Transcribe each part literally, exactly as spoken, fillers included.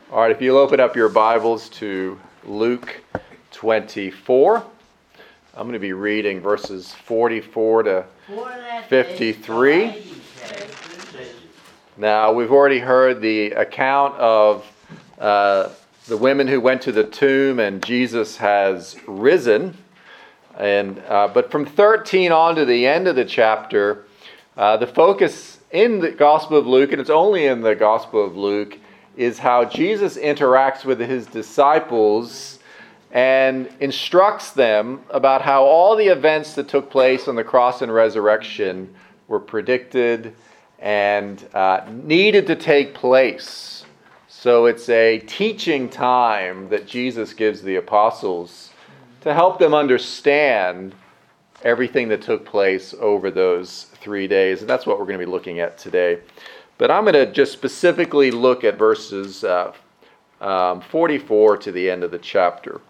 All right, if you'll open up your Bibles to Luke twenty-four, I'm going to be reading verses forty-four to fifty-three. Now, we've already heard the account of uh, the women who went to the tomb and Jesus has risen. And uh, but from thirteen on to the end of the chapter, uh, the focus in the Gospel of Luke, and it's only in the Gospel of Luke, is how Jesus interacts with his disciples and instructs them about how all the events that took place on the cross and resurrection were predicted and uh, needed to take place. So it's a teaching time that Jesus gives the apostles to help them understand everything that took place over those three days. And that's what we're going to be looking at today. But I'm going to just specifically look at verses uh, um, forty-four to the end of the chapter.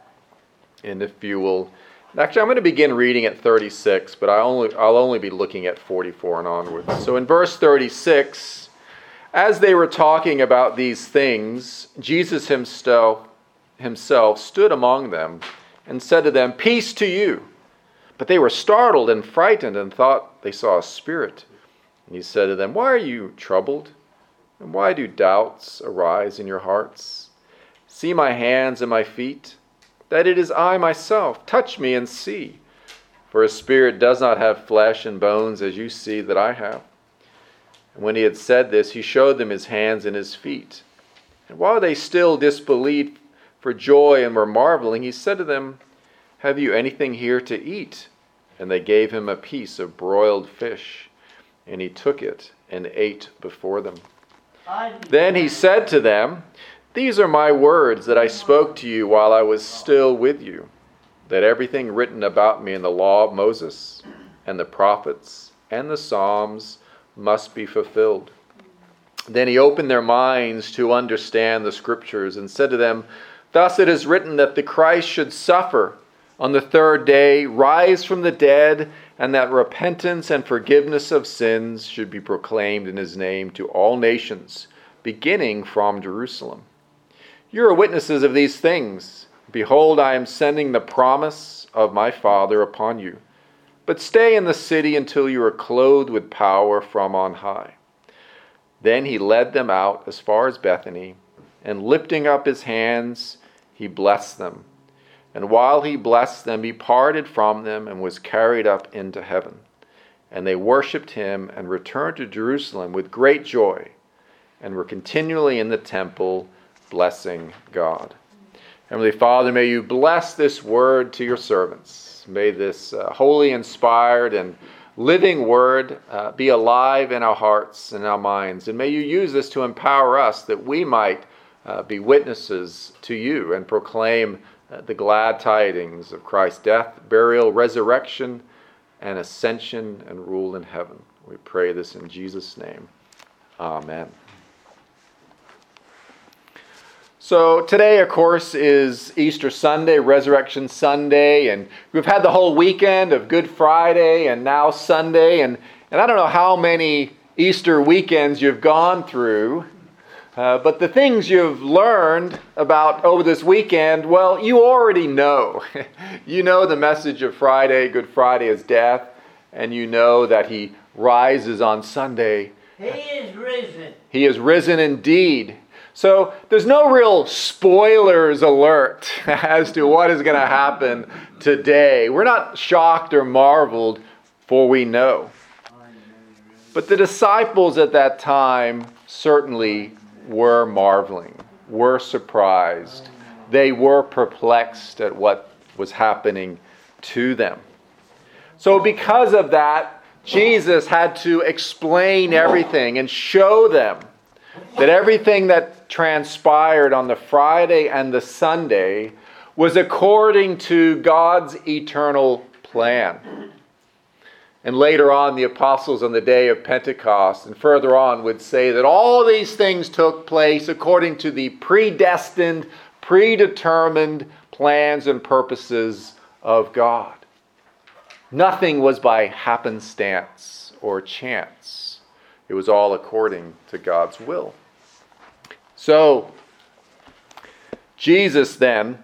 And if you will, actually I'm going to begin reading at thirty-six, but I only, I'll only be looking at forty-four and onwards. So in verse thirty-six, as they were talking about these things, Jesus himself, himself stood among them and said to them, "Peace to you." But they were startled and frightened and thought they saw a spirit. And he said to them, "Why are you troubled? And why do doubts arise in your hearts? See my hands and my feet, that it is I myself. Touch me and see. For a spirit does not have flesh and bones as you see that I have." And when he had said this, he showed them his hands and his feet. And while they still disbelieved for joy and were marveling, he said to them, "Have you anything here to eat?" And they gave him a piece of broiled fish. And he took it and ate before them. Then he said to them, "These are my words that I spoke to you while I was still with you, that everything written about me in the law of Moses and the prophets and the Psalms must be fulfilled." Then he opened their minds to understand the scriptures and said to them, "Thus it is written that the Christ should suffer on the third day, rise from the dead, and that repentance and forgiveness of sins should be proclaimed in his name to all nations, beginning from Jerusalem. You are witnesses of these things. Behold, I am sending the promise of my Father upon you. But stay in the city until you are clothed with power from on high." Then he led them out as far as Bethany, and lifting up his hands, he blessed them. And while he blessed them, he parted from them and was carried up into heaven. And they worshipped him and returned to Jerusalem with great joy, and were continually in the temple blessing God. Heavenly Father, may you bless this word to your servants. May this uh, holy, inspired, and living word uh, be alive in our hearts and our minds. And may you use this to empower us that we might uh, be witnesses to you and proclaim Uh, the glad tidings of Christ's death, burial, resurrection, and ascension and rule in heaven. We pray this in Jesus' name. Amen. So today, of course, is Easter Sunday, Resurrection Sunday, and we've had the whole weekend of Good Friday and now Sunday, and, and I don't know how many Easter weekends you've gone through. Uh, but the things you've learned about over this weekend, well, you already know. You know the message of Friday, Good Friday, is death, and you know that he rises on Sunday. He is risen. He is risen indeed. So there's no real spoilers alert as to what is going to happen today. We're not shocked or marveled, for we know. But the disciples at that time certainly were marveling, were surprised. They were perplexed at what was happening to them. So because of that, Jesus had to explain everything and show them that everything that transpired on the Friday and the Sunday was according to God's eternal plan. And later on, the apostles on the day of Pentecost and further on would say that all these things took place according to the predestined, predetermined plans and purposes of God. Nothing was by happenstance or chance. It was all according to God's will. So, Jesus then,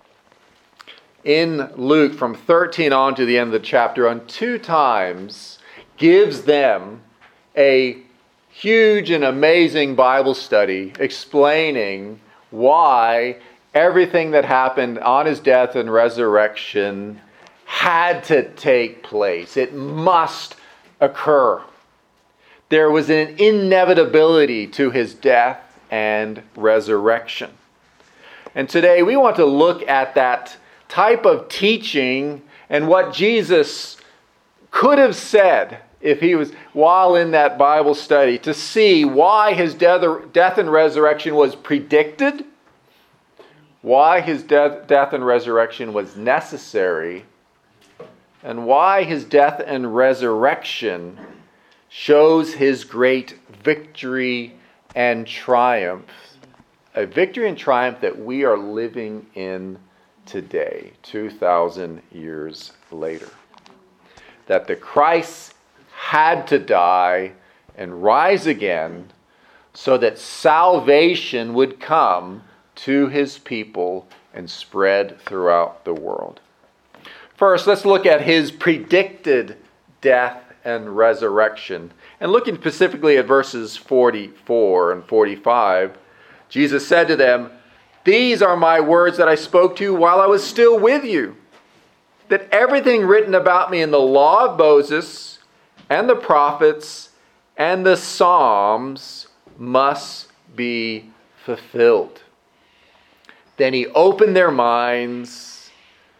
in Luke, from thirteen on to the end of the chapter, on two times gives them a huge and amazing Bible study explaining why everything that happened on his death and resurrection had to take place. It must occur. There was an inevitability to his death and resurrection. And today we want to look at that type of teaching and what Jesus could have said if he was, while in that Bible study, to see why his death, death and resurrection was predicted, why his death, death and resurrection was necessary, and why his death and resurrection shows his great victory and triumph. A victory and triumph that we are living in today, two thousand years later. That the Christ had to die and rise again so that salvation would come to his people and spread throughout the world. First, let's look at his predicted death and resurrection. And looking specifically at verses forty-four and forty-five, Jesus said to them, "These are my words that I spoke to you while I was still with you, that everything written about me in the law of Moses and the prophets and the Psalms must be fulfilled." Then he opened their minds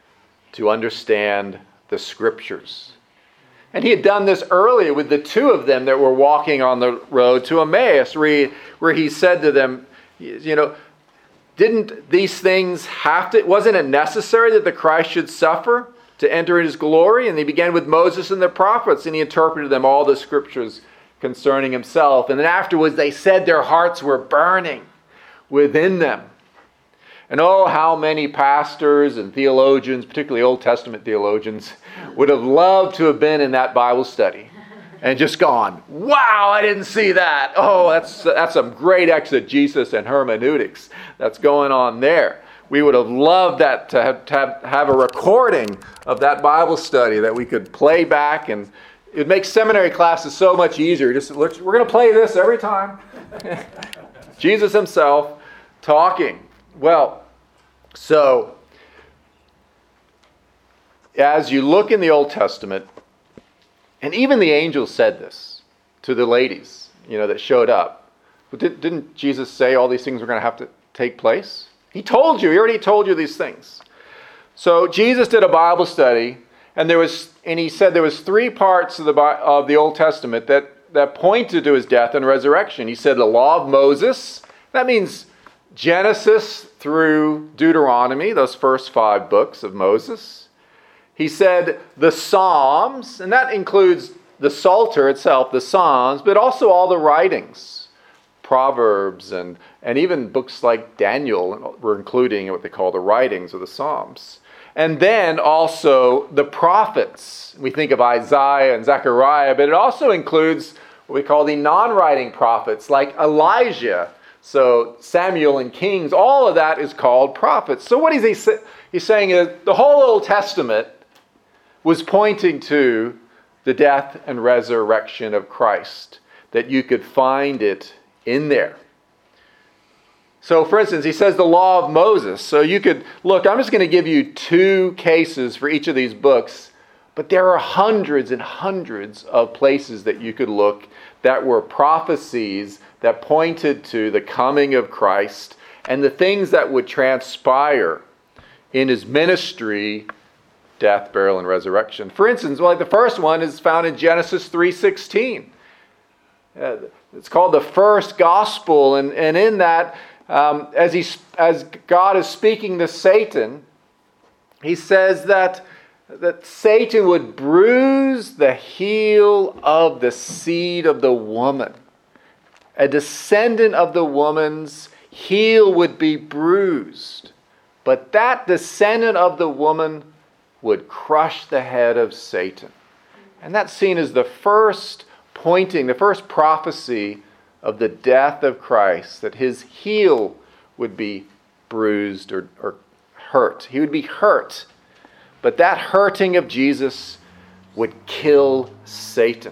to understand the Scriptures. And he had done this earlier with the two of them that were walking on the road to Emmaus, where he, where he said to them, you know, didn't these things have to, wasn't it necessary that the Christ should suffer to enter his glory? And he began with Moses and the prophets, and he interpreted them all the Scriptures concerning himself. And then afterwards they said their hearts were burning within them. And oh, how many pastors and theologians, particularly Old Testament theologians, would have loved to have been in that Bible study and just gone, wow, I didn't see that. Oh, that's that's some great exegesis and hermeneutics that's going on there. We would have loved that to have, to have, have a recording of that Bible study that we could play back, and it would make seminary classes so much easier. Just look, we're going to play this every time. Jesus himself talking. Well, so as you look in the Old Testament, and even the angels said this to the ladies, you know, that showed up. But did, didn't Jesus say all these things were going to have to take place? He told you. He already told you these things. So Jesus did a Bible study, and there was, and he said there was three parts of the of the Old Testament that that pointed to his death and resurrection. He said the law of Moses. That means Genesis through Deuteronomy, those first five books of Moses. He said the Psalms, and that includes the Psalter itself, the Psalms, but also all the writings, Proverbs, and, and even books like Daniel were including what they call the writings of the Psalms. And then also the prophets. We think of Isaiah and Zechariah, but it also includes what we call the non-writing prophets, like Elijah. So Samuel and Kings, all of that is called prophets. So what is he say? He's saying is the whole Old Testament was pointing to the death and resurrection of Christ, that you could find it in there. So for instance, he says the law of Moses. So you could, look, I'm just going to give you two cases for each of these books, but there are hundreds and hundreds of places that you could look that were prophecies that pointed to the coming of Christ and the things that would transpire in his ministry, death, burial, and resurrection. For instance, well, like the first one is found in Genesis three sixteen. Uh, it's called the first gospel, and, and in that, um, as he as God is speaking to Satan, he says that that Satan would bruise the heel of the seed of the woman. A descendant of the woman's heel would be bruised, but that descendant of the woman would crush the head of Satan. And that's seen as the first pointing, the first prophecy of the death of Christ, that his heel would be bruised, or, or hurt. He would be hurt. But that hurting of Jesus would kill Satan.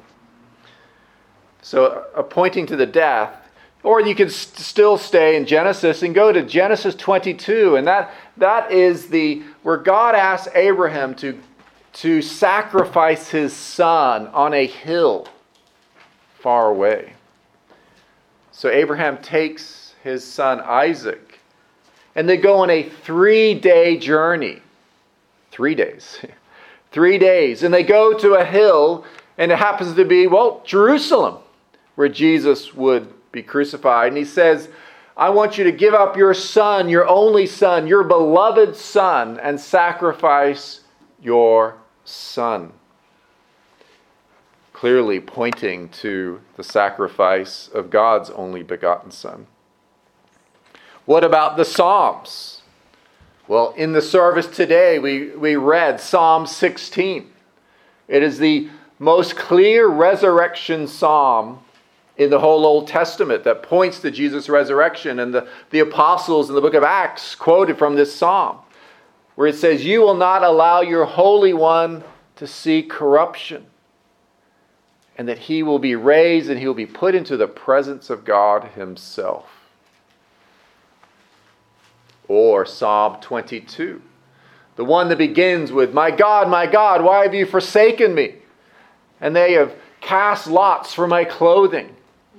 So, uh, pointing to the death, or you could st- still stay in Genesis and go to Genesis twenty-two, and that that is the where God asks Abraham to to sacrifice his son on a hill far away. So Abraham takes his son Isaac, and they go on a three-day journey. Three days. Three days. And they go to a hill, and it happens to be, well, Jerusalem, where Jesus would be crucified. And he says, I want you to give up your son, your only son, your beloved son, and sacrifice your son. Clearly pointing to the sacrifice of God's only begotten Son. What about the Psalms? Well, in the service today, we, we read Psalm sixteen. It is the most clear resurrection psalm in the whole Old Testament that points to Jesus' resurrection. And the, the apostles in the book of Acts quoted from this psalm, where it says, you will not allow your Holy One to see corruption, and that he will be raised and he will be put into the presence of God himself. Or Psalm twenty-two, the one that begins with, my God, my God, why have you forsaken me? And they have cast lots for my clothing.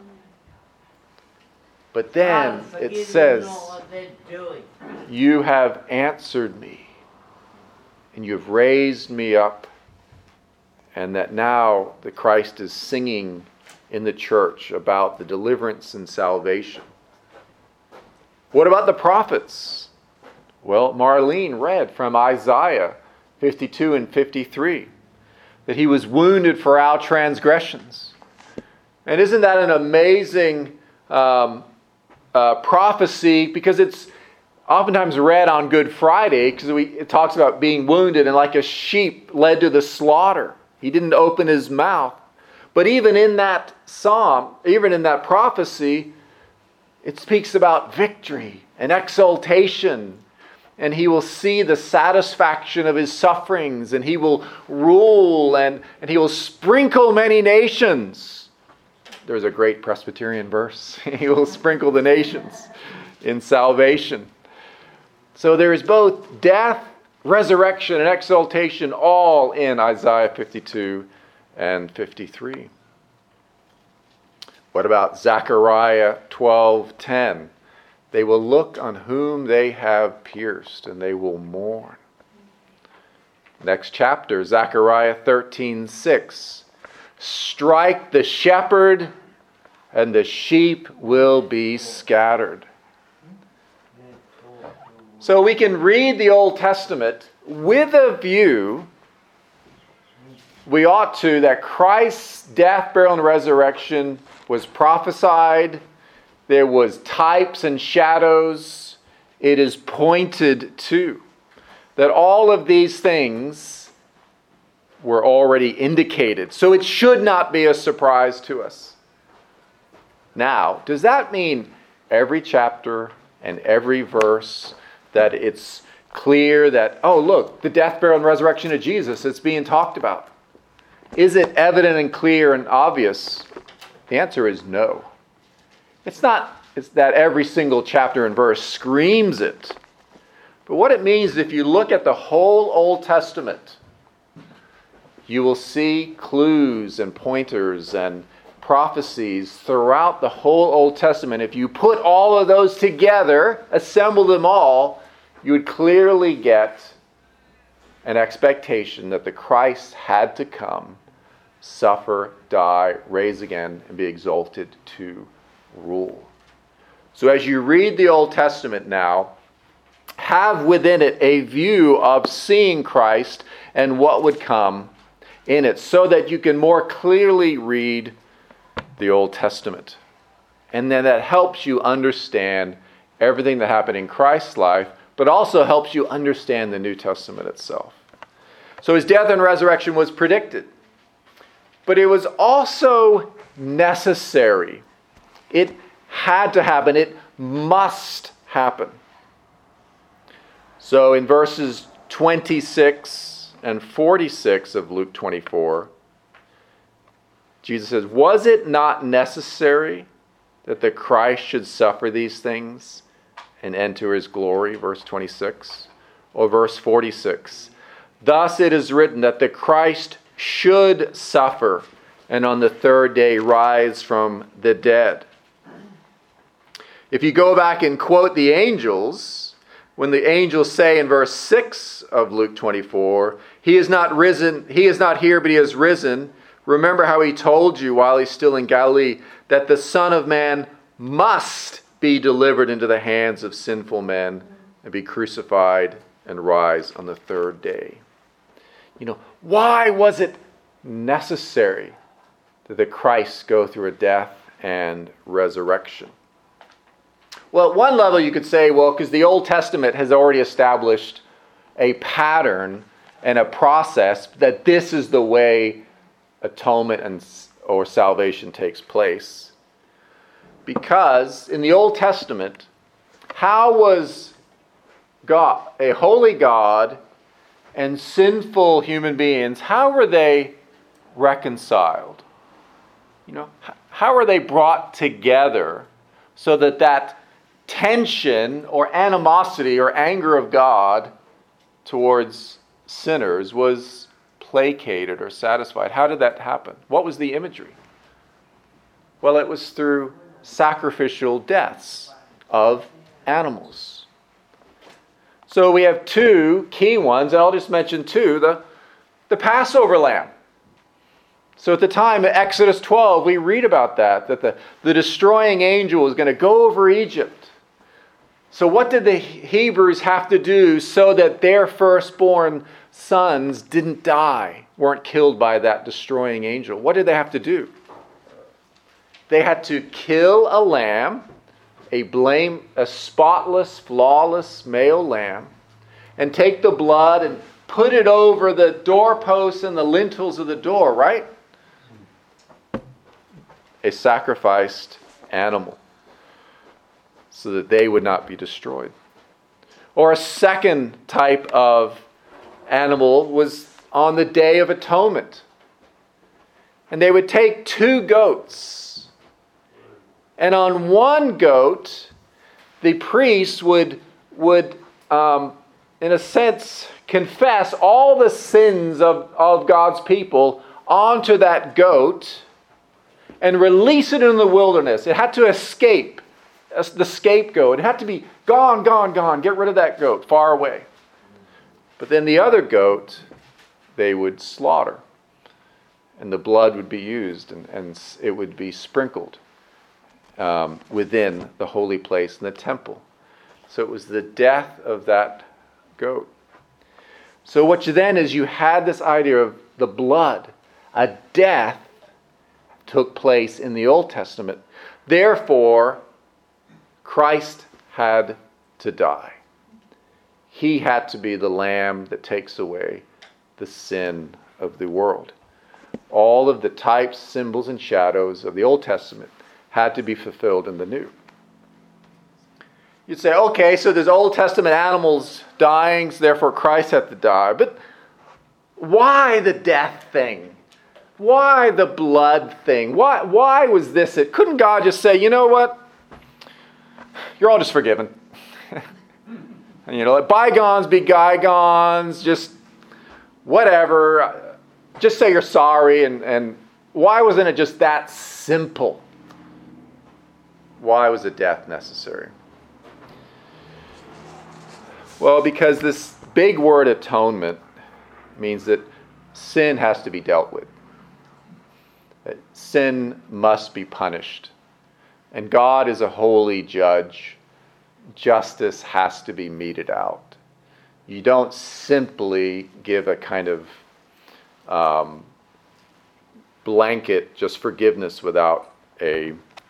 But then it says, you have answered me, and you have raised me up. And that now the Christ is singing in the church about the deliverance and salvation. What about the prophets? Well, Marlene read from Isaiah fifty-two and fifty-three that he was wounded for our transgressions. And isn't that an amazing um, uh, prophecy? Because it's oftentimes read on Good Friday, because it talks about being wounded and like a sheep led to the slaughter. He didn't open his mouth. But even in that psalm, even in that prophecy, it speaks about victory and exaltation. And he will see the satisfaction of his sufferings, and he will rule, and, and he will sprinkle many nations. There's a great Presbyterian verse. He will sprinkle the nations in salvation. So there is both death, resurrection, and exaltation all in Isaiah fifty-two and fifty-three. What about Zechariah twelve ten? They will look on whom they have pierced, and they will mourn. Next chapter, Zechariah thirteen six. Strike the shepherd, and the sheep will be scattered. So we can read the Old Testament with a view, we ought to, that Christ's death, burial, and resurrection was prophesied. There was types and shadows. It is pointed to. That all of these things were already indicated. So it should not be a surprise to us. Now, does that mean every chapter and every verse that it's clear that, oh, look, the death, burial, and resurrection of Jesus, it's being talked about? Is it evident and clear and obvious? The answer is no. It's not it's that every single chapter and verse screams it. But what it means is if you look at the whole Old Testament, you will see clues and pointers and prophecies throughout the whole Old Testament. If you put all of those together, assemble them all, you would clearly get an expectation that the Christ had to come, suffer, die, rise again, and be exalted to rule. So as you read the Old Testament now, have within it a view of seeing Christ and what would come in it, so that you can more clearly read the Old Testament. And then that helps you understand everything that happened in Christ's life, but also helps you understand the New Testament itself. So his death and resurrection was predicted, but it was also necessary. It had to happen. It must happen. So in verses twenty-six and forty-six of Luke twenty-four, Jesus says, "Was it not necessary that the Christ should suffer these things and enter his glory?" Verse twenty-six. Or verse forty-six. "Thus it is written that the Christ should suffer and on the third day rise from the dead." If you go back and quote the angels, when the angels say in verse six of Luke twenty-four, "He is not risen, he is not here, but he has risen. Remember how he told you while he's still in Galilee that the Son of Man must be delivered into the hands of sinful men and be crucified and rise on the third day." You know, why was it necessary that the Christ go through a death and resurrection? Well, at one level you could say, well, because the Old Testament has already established a pattern and a process that this is the way atonement and or salvation takes place. Because in the Old Testament, how was God, a holy God, and sinful human beings, how were they reconciled? You know, how are they brought together so that that tension or animosity or anger of God towards sinners was placated or satisfied? How did that happen? What was the imagery? Well, it was through sacrificial deaths of animals. So we have two key ones, and I'll just mention two. The, the Passover lamb. So at the time, in Exodus twelve, we read about that, that the, the destroying angel was going to go over Egypt. So what did the Hebrews have to do so that their firstborn sons didn't die, weren't killed by that destroying angel? What did they have to do? They had to kill a lamb, a blame, a spotless, flawless male lamb, and take the blood and put it over the doorposts and the lintels of the door, right? A sacrificed animal so that they would not be destroyed. Or a second type of animal was on the Day of Atonement. And they would take two goats. And on one goat, the priest would, would um, in a sense, confess all the sins of, of God's people onto that goat and release it in the wilderness. It had to escape, the scapegoat. It had to be gone, gone, gone. Get rid of that goat, far away. But then the other goat, they would slaughter. And the blood would be used, and, and it would be sprinkled um, within the holy place in the temple. So it was the death of that goat. So what you then is you had this idea of the blood. A death took place in the Old Testament. Therefore, Christ had to die. He had to be the lamb that takes away the sin of the world. All of the types, symbols, and shadows of the Old Testament had to be fulfilled in the New. You'd say, okay, so there's Old Testament animals dying, so therefore Christ had to die. But why the death thing? Why the blood thing? Why, why was this it? Couldn't God just say, you know what? You're all just forgiven. And, you know, let bygones be bygones, just whatever. Just say you're sorry. And, and why wasn't it just that simple? Why was a death necessary? Well, because this big word atonement means that sin has to be dealt with. That sin must be punished. And God is a holy judge. Justice has to be meted out. You don't simply give a kind of um, blanket just forgiveness without a,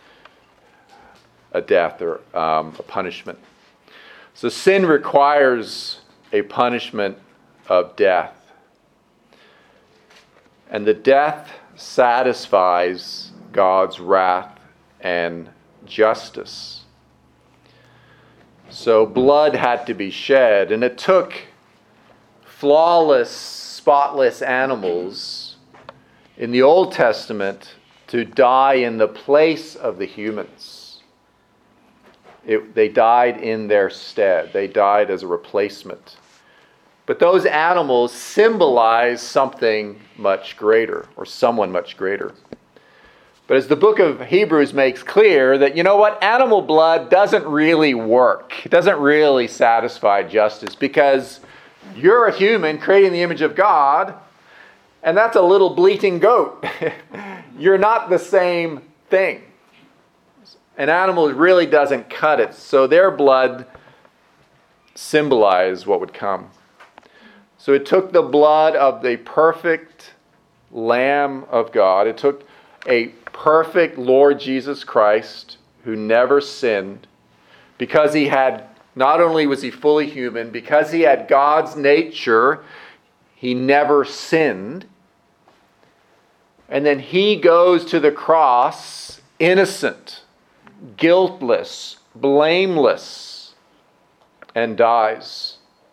a death or um, a punishment. So sin requires a punishment of death. And the death satisfies God's wrath and justice. So blood had to be shed, and it took flawless, spotless animals in the Old Testament to die in the place of the humans. It, they died in their stead. They died as a replacement. But those animals symbolize something much greater, or someone much greater. But as the book of Hebrews makes clear, that, you know what, animal blood doesn't really work. It doesn't really satisfy justice, because you're a human created in the image of God, and that's a little bleating goat. You're not the same thing. An animal really doesn't cut it, so their blood symbolized what would come. So it took the blood of the perfect Lamb of God. It took a perfect Lord Jesus Christ who never sinned, because he had, not only was he fully human, because he had God's nature, he never sinned. And then he goes to the cross innocent, guiltless, blameless, and dies.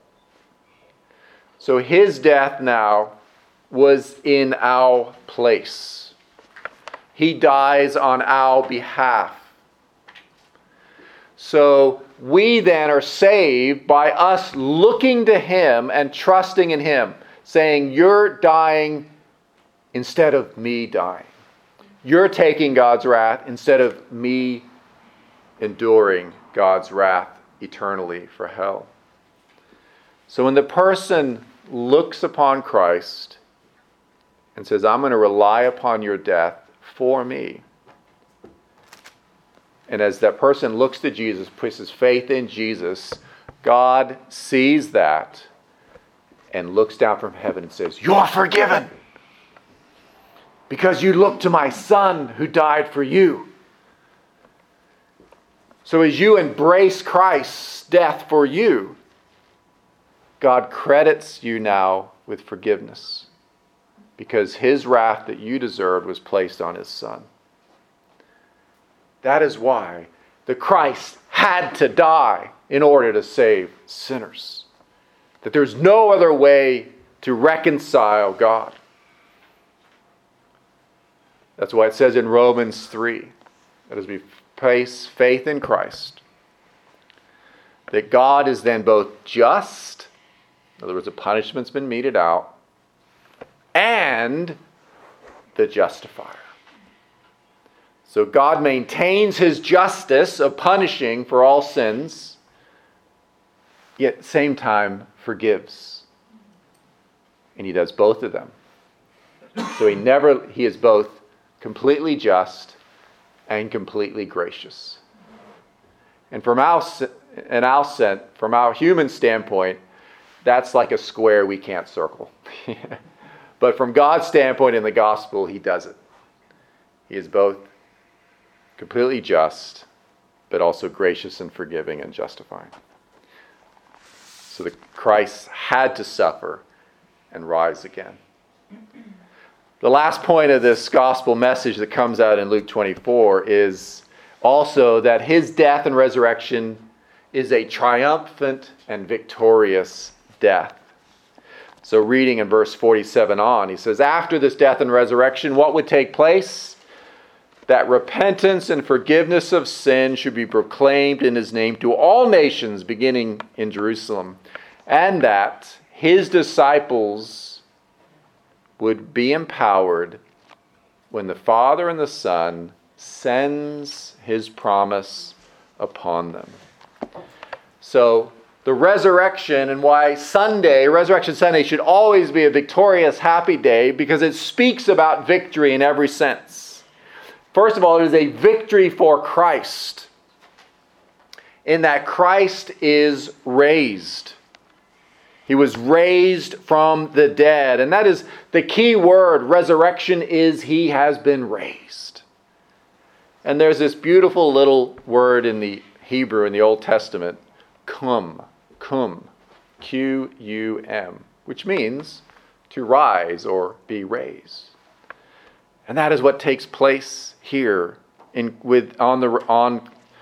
So his death now was in our place. He dies on our behalf. So we then are saved by us looking to him and trusting in him, saying, you're dying instead of me dying. You're taking God's wrath instead of me enduring God's wrath eternally for hell. So when the person looks upon Christ and says, I'm going to rely upon your death for me. And as that person looks to Jesus, puts his faith in Jesus, God sees that and looks down from heaven and says, you're forgiven, because you look to my Son who died for you. So as you embrace Christ's death for you, God credits you now with forgiveness, because his wrath that you deserved was placed on his Son. That is why the Christ had to die in order to save sinners. That there's no other way to reconcile God. That's why it says in Romans three, that as we place faith in Christ, that God is then both just, in other words, the punishment's been meted out, and the justifier. So God maintains his justice of punishing for all sins, yet at the same time forgives. And he does both of them. So he never, he is both completely just and completely gracious. And from our, and our sen- from our human standpoint, that's like a square we can't circle. But from God's standpoint in the gospel, he does it. He is both completely just, but also gracious and forgiving and justifying. So the Christ had to suffer and rise again. The last point of this gospel message that comes out in Luke twenty-four is also that his death and resurrection is a triumphant and victorious death. So reading in verse forty-seven on, he says, after this death and resurrection, what would take place? That repentance and forgiveness of sin should be proclaimed in his name to all nations, beginning in Jerusalem, and that his disciples would be empowered when the Father and the Son sends his promise upon them. So the resurrection, and why Sunday, Resurrection Sunday, should always be a victorious, happy day, because it speaks about victory in every sense. First of all, it is a victory for Christ, in that Christ is raised. He was raised from the dead. And that is the key word. Resurrection is he has been raised. And there's this beautiful little word in the Hebrew in the Old Testament, cum, cum, Q U M, which means to rise or be raised. And that is what takes place here in with on the on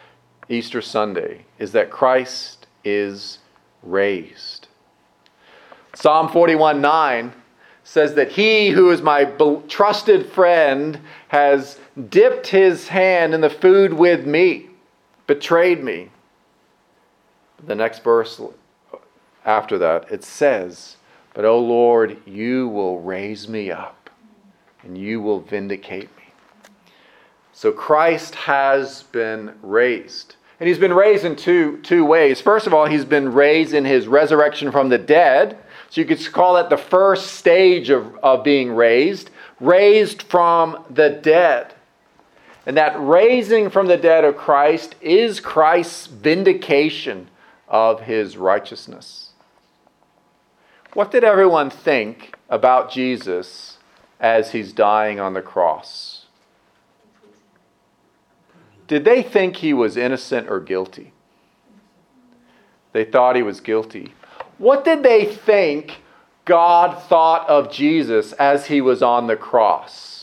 Easter Sunday is that Christ is raised. Psalm forty-one nine says that he who is my trusted friend has dipped his hand in the food with me, betrayed me. The next verse after that, it says, but O Lord, you will raise me up and you will vindicate me. So Christ has been raised. And he's been raised in two, two ways. First of all, he's been raised in his resurrection from the dead. So you could call that the first stage of, of being raised. Raised from the dead. And that raising from the dead of Christ is Christ's vindication of his righteousness. What did everyone think about Jesus as he's dying on the cross? Did they think he was innocent or guilty? They thought he was guilty. What did they think God thought of Jesus as he was on the cross?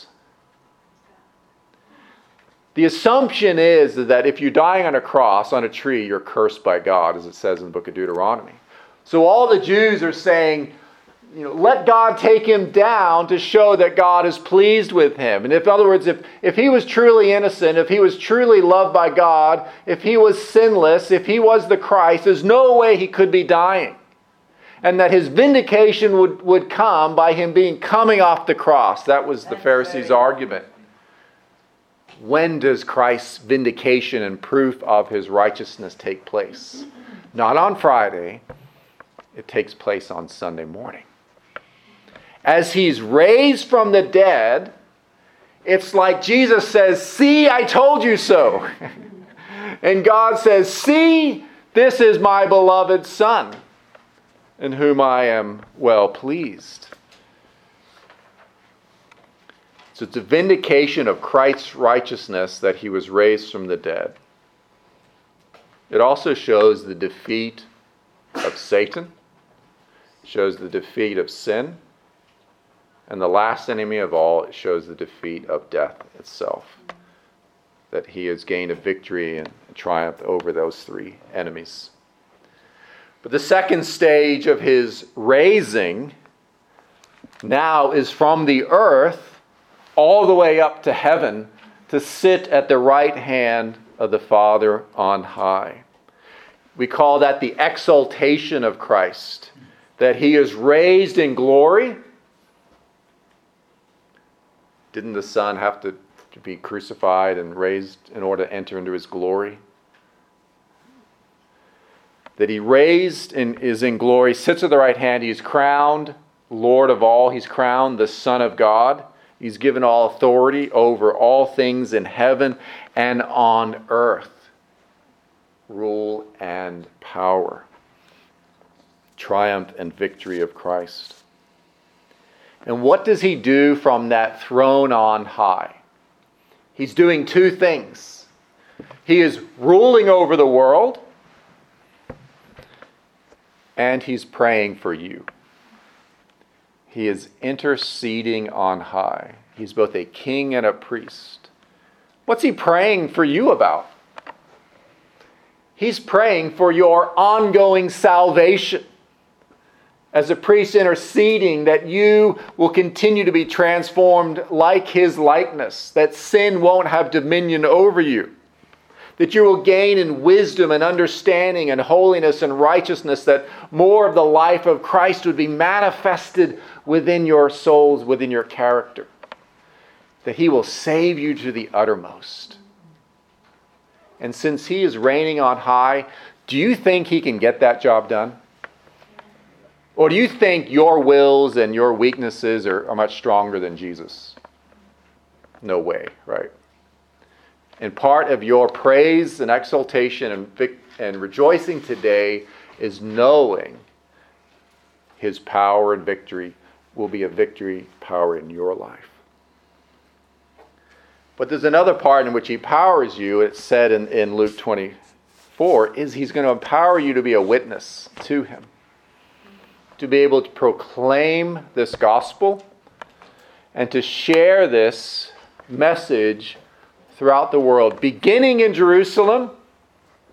The assumption is that if you're dying on a cross, on a tree, you're cursed by God, as it says in the book of Deuteronomy. So all the Jews are saying, you know, let God take him down to show that God is pleased with him. And if, in other words, if, if he was truly innocent, if he was truly loved by God, if he was sinless, if he was the Christ, there's no way he could be dying. And that his vindication would, would come by him being coming off the cross. That was the Pharisees' argument. When does Christ's vindication and proof of his righteousness take place? Not on Friday. It takes place on Sunday morning. As he's raised from the dead, it's like Jesus says, see, I told you so. And God says, see, this is my beloved Son, in whom I am well pleased. So it's a vindication of Christ's righteousness that he was raised from the dead. It also shows the defeat of Satan. It shows the defeat of sin. And the last enemy of all, it shows the defeat of death itself. That he has gained a victory and a triumph over those three enemies. But the second stage of his raising now is from the earth all the way up to heaven to sit at the right hand of the Father on high. We call that the exaltation of Christ. That he is raised in glory. Didn't the Son have to, to be crucified and raised in order to enter into his glory? That he raised and is in glory, sits at the right hand. He's crowned Lord of all. He's crowned the Son of God. He's given all authority over all things in heaven and on earth. Rule and power. Triumph and victory of Christ. And what does he do from that throne on high? He's doing two things. He is ruling over the world, and he's praying for you. He is interceding on high. He's both a king and a priest. What's he praying for you about? He's praying for your ongoing salvation. As a priest interceding that you will continue to be transformed like his likeness, that sin won't have dominion over you, that you will gain in wisdom and understanding and holiness and righteousness, that more of the life of Christ would be manifested within your souls, within your character, that he will save you to the uttermost. And since he is reigning on high, do you think he can get that job done? Or do you think your wills and your weaknesses are, are much stronger than Jesus? No way, right? And part of your praise and exaltation and, vic- and rejoicing today is knowing his power and victory will be a victory power in your life. But there's another part in which he powers you. It's said in, in Luke twenty-four, is he's going to empower you to be a witness to him. To be able to proclaim this gospel and to share this message throughout the world, beginning in Jerusalem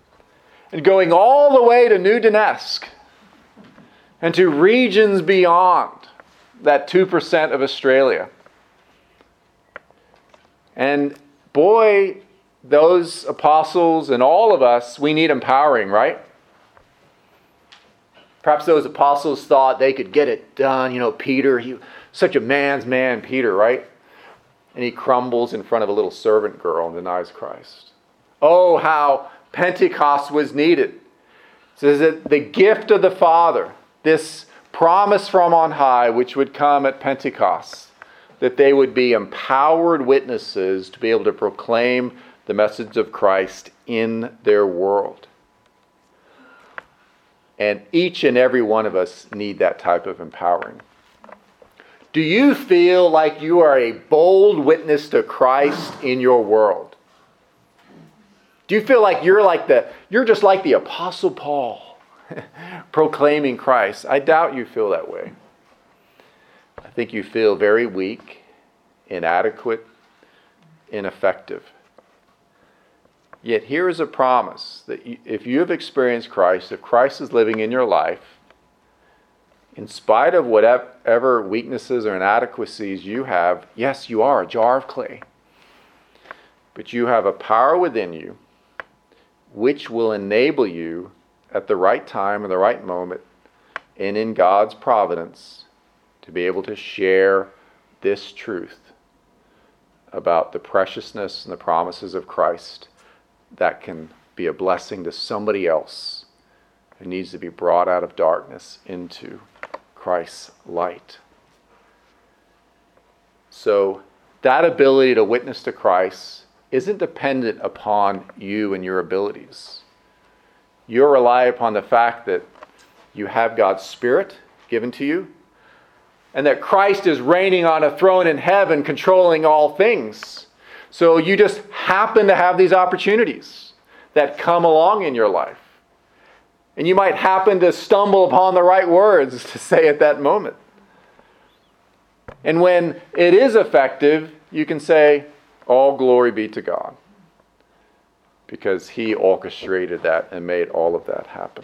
and going all the way to New Donetsk and to regions beyond that two percent of Australia. And boy, those apostles and all of us, we need empowering, right? Perhaps those apostles thought they could get it done. You know, Peter, he such a man's man, Peter, right? And he crumbles in front of a little servant girl and denies Christ. Oh, how Pentecost was needed. It says that the gift of the Father, this promise from on high, which would come at Pentecost, that they would be empowered witnesses to be able to proclaim the message of Christ in their world. And each and every one of us need that type of empowering. Do you feel like you are a bold witness to Christ in your world? Do you feel like you're like the you're just like the Apostle Paul proclaiming Christ? I doubt you feel that way. I think you feel very weak, inadequate, ineffective. Yet here is a promise that if you have experienced Christ, if Christ is living in your life, in spite of whatever weaknesses or inadequacies you have, yes, you are a jar of clay. But you have a power within you which will enable you at the right time and the right moment and in God's providence to be able to share this truth about the preciousness and the promises of Christ that can be a blessing to somebody else who needs to be brought out of darkness into Christ's light. So that ability to witness to Christ isn't dependent upon you and your abilities. You rely upon the fact that you have God's Spirit given to you, and that Christ is reigning on a throne in heaven, controlling all things. So you just happen to have these opportunities that come along in your life. And you might happen to stumble upon the right words to say at that moment. And when it is effective, you can say, all glory be to God. Because He orchestrated that and made all of that happen.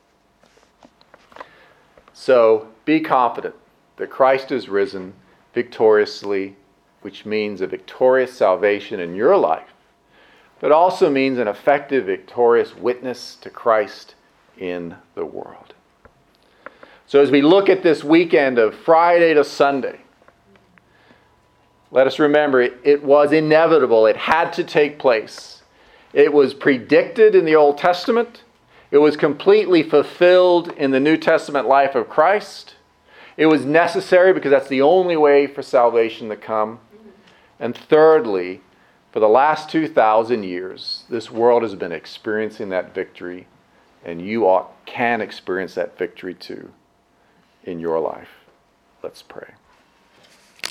So be confident that Christ is risen victoriously, which means a victorious salvation in your life, but also means an effective, victorious witness to Christ in the world. So as we look at this weekend of Friday to Sunday, let us remember it, it was inevitable. It had to take place. It was predicted in the Old Testament. It was completely fulfilled in the New Testament life of Christ. It was necessary because that's the only way for salvation to come. And thirdly, for the last two thousand years, this world has been experiencing that victory, and you ought, can experience that victory too in your life. Let's pray.